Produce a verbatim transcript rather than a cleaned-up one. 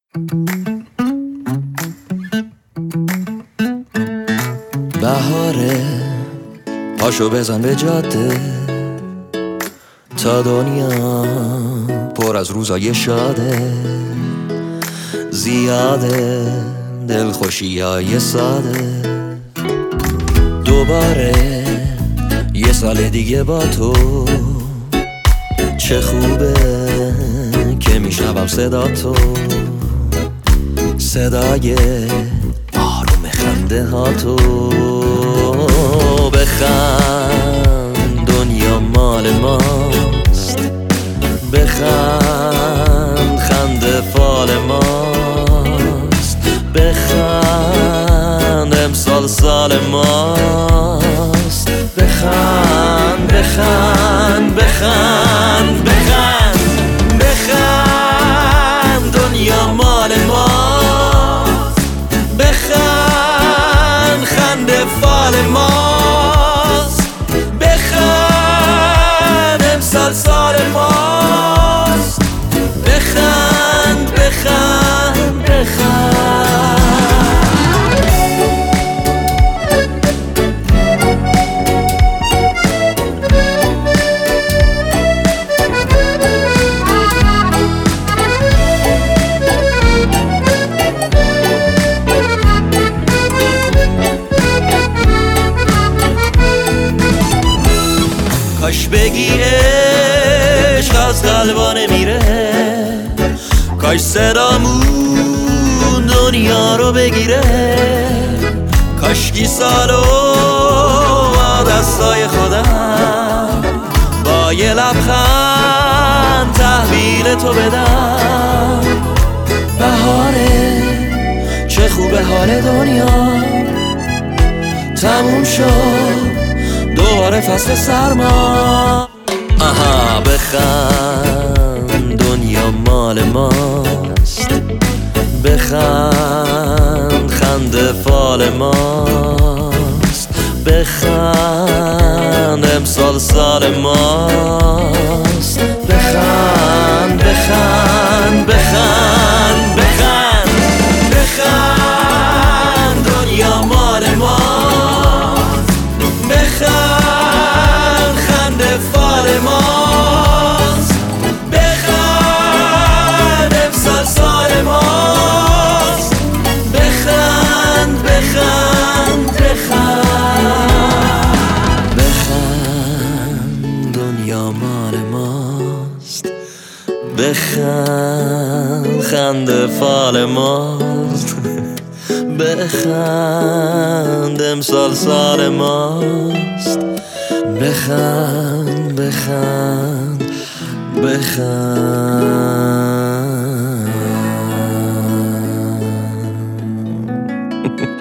بهاره پاشو بزن به جاده تا دنیا پر از روزای شاده، زیاده دلخوشی های ساده. دوباره یه سال دیگه با تو، چه خوبه که میشنوم صدا تو، صدای آروم خنده ها تو. بخند دنیا مال ماست، بخند خنده فال ماست، بخند امسال سال ماست. بخند بخند بخند بخند بخند دنیا مال ماست، بخند خنده فال ماست، بخند امسال سال ماست. بخند بخند بخند کاش بگی عشق از قلبا نمیره، کاش صدامون دنیا رو بگیره، کاشکی سالو با دستای خودم با یه لبخند تحویل تو بدم. بهاره چه خوبه حال دنیا، تموم شد دوباره فصل سرما. آها بخند دنیا مال ماست، بخند خنده فال ماست، بخند امسال سال ماست. بخند بخند بخند بخند بخند دنیا مال ماست، بخند خنده فال ماست، بخند امسال سال ماست. بخند بخند بخند بخند دنیا مال ماست، بخند خنده فال ماست، بخند امسال سال ماست. بخند بخند بخند